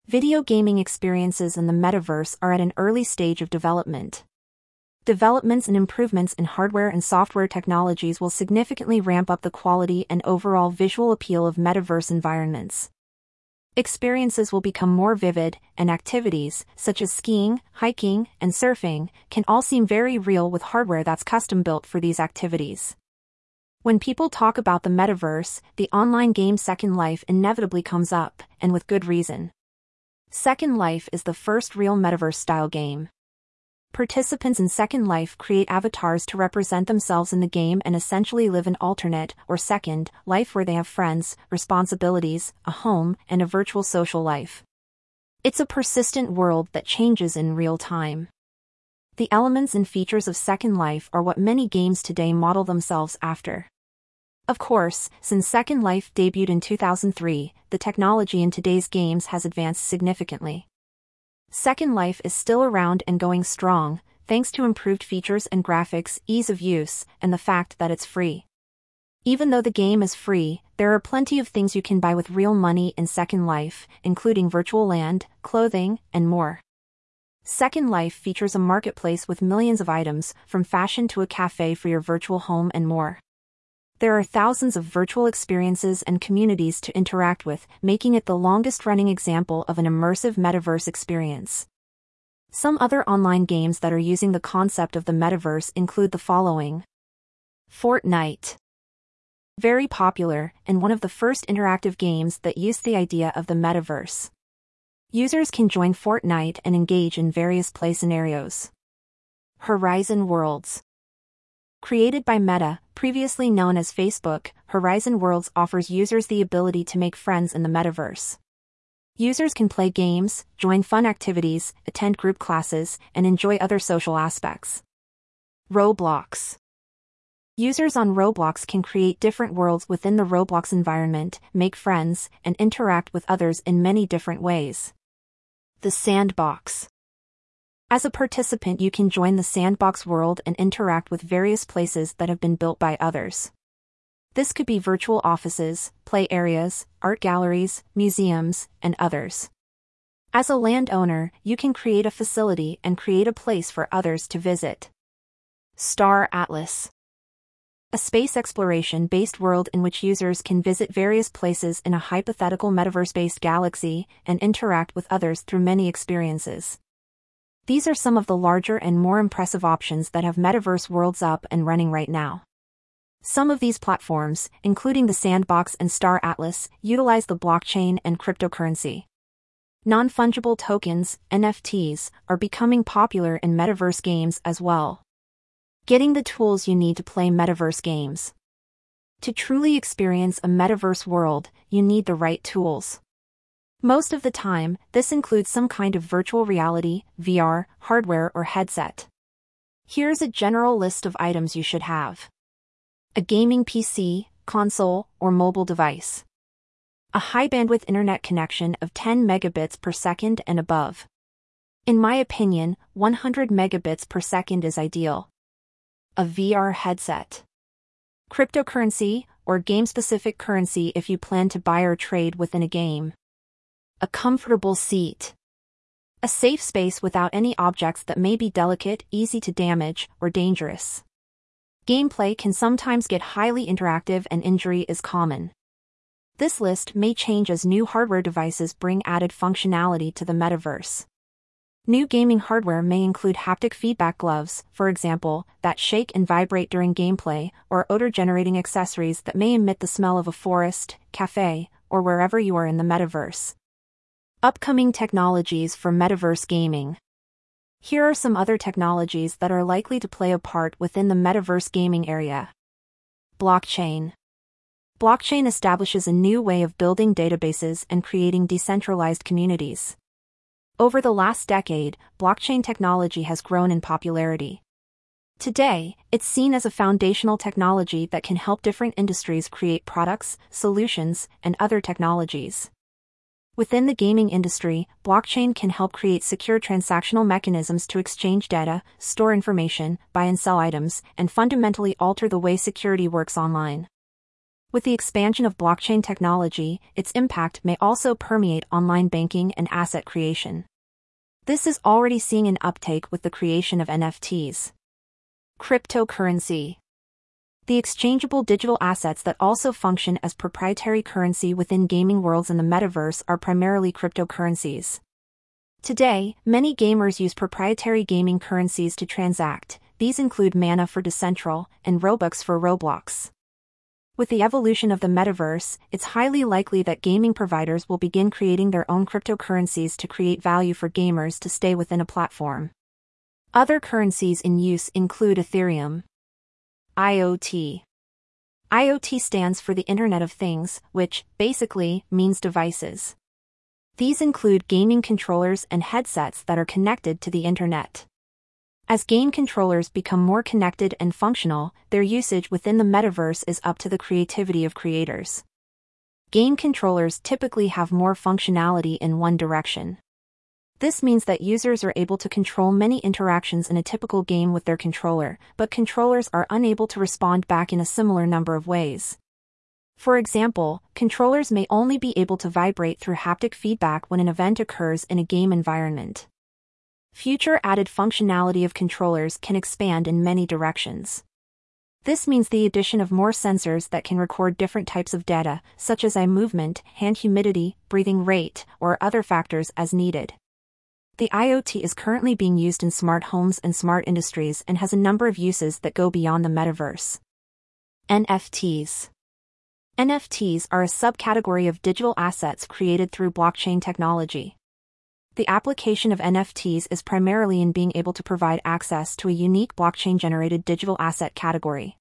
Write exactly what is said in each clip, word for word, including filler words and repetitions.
Video gaming experiences in the metaverse are at an early stage of development. Developments and improvements in hardware and software technologies will significantly ramp up the quality and overall visual appeal of metaverse environments. Experiences will become more vivid, and activities, such as skiing, hiking, and surfing, can all seem very real with hardware that's custom-built for these activities. When people talk about the metaverse, the online game Second Life inevitably comes up, and with good reason. Second Life is the first real metaverse-style game. Participants in Second Life create avatars to represent themselves in the game and essentially live an alternate, or second, life where they have friends, responsibilities, a home, and a virtual social life. It's a persistent world that changes in real time. The elements and features of Second Life are what many games today model themselves after. Of course, since Second Life debuted in two thousand three, the technology in today's games has advanced significantly. Second Life is still around and going strong, thanks to improved features and graphics, ease of use, and the fact that it's free. Even though the game is free, there are plenty of things you can buy with real money in Second Life, including virtual land, clothing, and more. Second Life features a marketplace with millions of items, from fashion to a cafe for your virtual home and more. There are thousands of virtual experiences and communities to interact with, making it the longest-running example of an immersive metaverse experience. Some other online games that are using the concept of the metaverse include the following. Fortnite. Very popular, and one of the first interactive games that used the idea of the metaverse. Users can join Fortnite and engage in various play scenarios. Horizon Worlds. Created by Meta, previously known as Facebook, Horizon Worlds offers users the ability to make friends in the metaverse. Users can play games, join fun activities, attend group classes, and enjoy other social aspects. Roblox. Users on Roblox can create different worlds within the Roblox environment, make friends, and interact with others in many different ways. The Sandbox. As a participant, you can join the Sandbox world and interact with various places that have been built by others. This could be virtual offices, play areas, art galleries, museums, and others. As a landowner, you can create a facility and create a place for others to visit. Star Atlas. A space exploration-based world in which users can visit various places in a hypothetical metaverse-based galaxy and interact with others through many experiences. These are some of the larger and more impressive options that have metaverse worlds up and running right now. Some of these platforms, including the Sandbox and Star Atlas, utilize the blockchain and cryptocurrency. Non-fungible tokens, N F Ts, are becoming popular in metaverse games as well. Getting the tools you need to play metaverse games. To truly experience a metaverse world, you need the right tools. Most of the time, this includes some kind of virtual reality, V R, hardware or headset. Here's a general list of items you should have. A gaming P C, console, or mobile device. A high-bandwidth internet connection of ten megabits per second and above. In my opinion, one hundred megabits per second is ideal. A V R headset. Cryptocurrency, or game-specific currency if you plan to buy or trade within a game. A comfortable seat. A safe space without any objects that may be delicate, easy to damage, or dangerous. Gameplay can sometimes get highly interactive and injury is common. This list may change as new hardware devices bring added functionality to the metaverse. New gaming hardware may include haptic feedback gloves, for example, that shake and vibrate during gameplay, or odor-generating accessories that may emit the smell of a forest, cafe, or wherever you are in the metaverse. Upcoming technologies for metaverse gaming. Here are some other technologies that are likely to play a part within the metaverse gaming area. Blockchain. Blockchain establishes a new way of building databases and creating decentralized communities. Over the last decade, blockchain technology has grown in popularity. Today, it's seen as a foundational technology that can help different industries create products, solutions, and other technologies. Within the gaming industry, blockchain can help create secure transactional mechanisms to exchange data, store information, buy and sell items, and fundamentally alter the way security works online. With the expansion of blockchain technology, its impact may also permeate online banking and asset creation. This is already seeing an uptake with the creation of N F Ts. Cryptocurrency. The exchangeable digital assets that also function as proprietary currency within gaming worlds in the metaverse are primarily cryptocurrencies. Today, many gamers use proprietary gaming currencies to transact. These include Mana for Decentral and Robux for Roblox. With the evolution of the metaverse, it's highly likely that gaming providers will begin creating their own cryptocurrencies to create value for gamers to stay within a platform. Other currencies in use include Ethereum. I O T. I O T stands for the Internet of Things, which, basically, means devices. These include gaming controllers and headsets that are connected to the Internet. As game controllers become more connected and functional, their usage within the metaverse is up to the creativity of creators. Game controllers typically have more functionality in one direction. This means that users are able to control many interactions in a typical game with their controller, but controllers are unable to respond back in a similar number of ways. For example, controllers may only be able to vibrate through haptic feedback when an event occurs in a game environment. Future added functionality of controllers can expand in many directions. This means the addition of more sensors that can record different types of data, such as eye movement, hand humidity, breathing rate, or other factors as needed. The I O T is currently being used in smart homes and smart industries and has a number of uses that go beyond the metaverse. N F Ts. N F Ts are a subcategory of digital assets created through blockchain technology. The application of N F Ts is primarily in being able to provide access to a unique blockchain-generated digital asset category.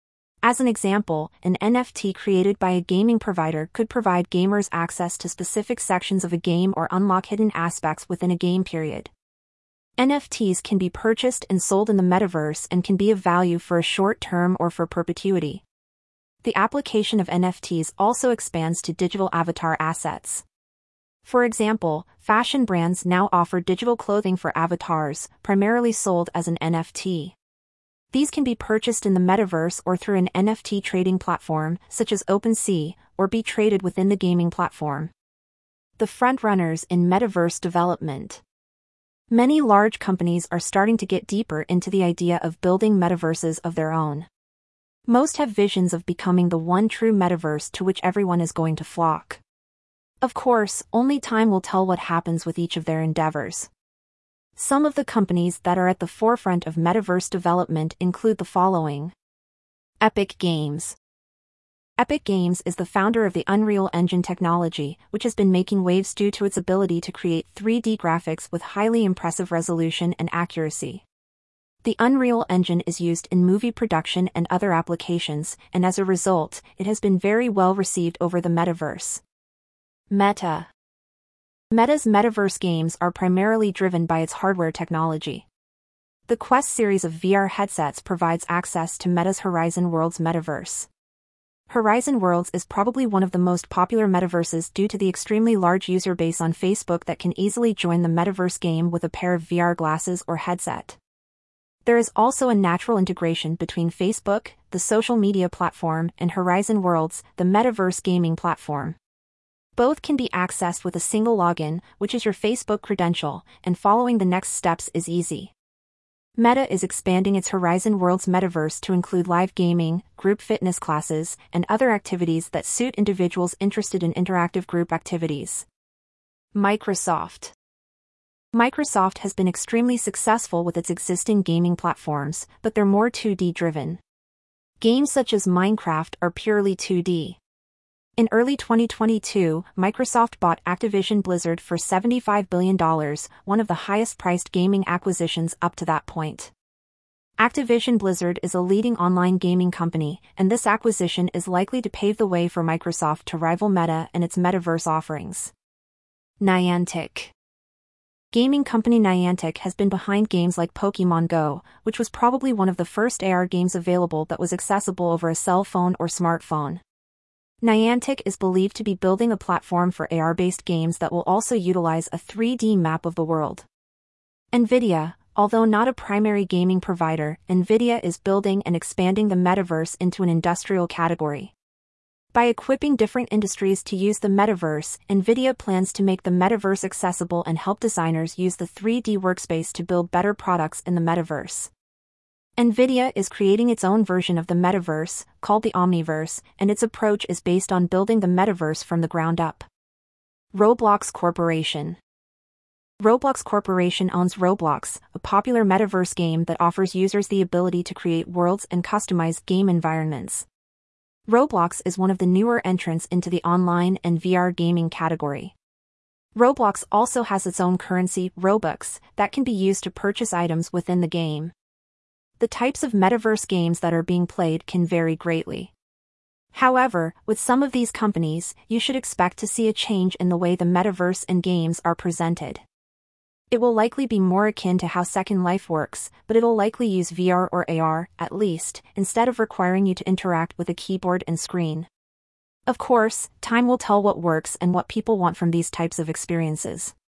As an example, an N F T created by a gaming provider could provide gamers access to specific sections of a game or unlock hidden aspects within a game period. N F Ts can be purchased and sold in the metaverse and can be of value for a short term or for perpetuity. The application of N F Ts also expands to digital avatar assets. For example, fashion brands now offer digital clothing for avatars, primarily sold as an N F T. These can be purchased in the metaverse or through an N F T trading platform, such as OpenSea, or be traded within the gaming platform. The frontrunners in metaverse development. Many large companies are starting to get deeper into the idea of building metaverses of their own. Most have visions of becoming the one true metaverse to which everyone is going to flock. Of course, only time will tell what happens with each of their endeavors. Some of the companies that are at the forefront of metaverse development include the following. Epic Games. Epic Games is the founder of the Unreal Engine technology, which has been making waves due to its ability to create three D graphics with highly impressive resolution and accuracy. The Unreal Engine is used in movie production and other applications, and as a result, it has been very well received over the metaverse. Meta. Meta's metaverse games are primarily driven by its hardware technology. The Quest series of V R headsets provides access to Meta's Horizon Worlds metaverse. Horizon Worlds is probably one of the most popular metaverses due to the extremely large user base on Facebook that can easily join the metaverse game with a pair of V R glasses or headset. There is also a natural integration between Facebook, the social media platform, and Horizon Worlds, the metaverse gaming platform. Both can be accessed with a single login, which is your Facebook credential, and following the next steps is easy. Meta is expanding its Horizon Worlds metaverse to include live gaming, group fitness classes, and other activities that suit individuals interested in interactive group activities. Microsoft. Microsoft has been extremely successful with its existing gaming platforms, but they're more two D driven. Games such as Minecraft are purely two D. In early twenty twenty-two, Microsoft bought Activision Blizzard for seventy-five billion dollars, one of the highest-priced gaming acquisitions up to that point. Activision Blizzard is a leading online gaming company, and this acquisition is likely to pave the way for Microsoft to rival Meta and its metaverse offerings. Niantic. Gaming company Niantic has been behind games like Pokémon Go, which was probably one of the first A R games available that was accessible over a cell phone or smartphone. Niantic is believed to be building a platform for A R-based games that will also utilize a three D map of the world. NVIDIA. Although not a primary gaming provider, NVIDIA is building and expanding the metaverse into an industrial category. By equipping different industries to use the metaverse, NVIDIA plans to make the metaverse accessible and help designers use the three D workspace to build better products in the metaverse. NVIDIA is creating its own version of the metaverse, called the Omniverse, and its approach is based on building the metaverse from the ground up. Roblox Corporation. Roblox Corporation owns Roblox, a popular metaverse game that offers users the ability to create worlds and customize game environments. Roblox is one of the newer entrants into the online and V R gaming category. Roblox also has its own currency, Robux, that can be used to purchase items within the game. The types of metaverse games that are being played can vary greatly. However, with some of these companies, you should expect to see a change in the way the metaverse and games are presented. It will likely be more akin to how Second Life works, but it'll likely use V R or A R, at least, instead of requiring you to interact with a keyboard and screen. Of course, time will tell what works and what people want from these types of experiences.